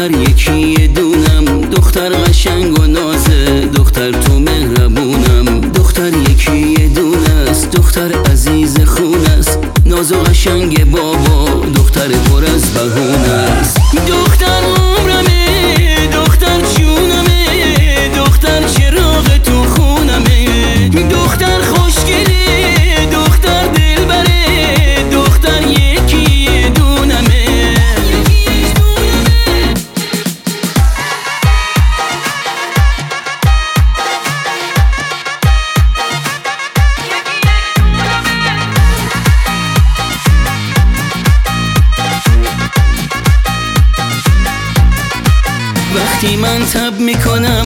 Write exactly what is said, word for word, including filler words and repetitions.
دختر یکی دونم، دختر قشنگ و نازه، دختر تو مهربونم. دختر یکی دونه است، دختر عزیز خون است، ناز و قشنگ بابا، دختر پر از بهونه است. دختر عمرمه، دختر جونمه، دختر چراغ تو خونمه، دختر خوشگله، دختر دلبره، دختر یکی دونمه. وقتی من تب میکنم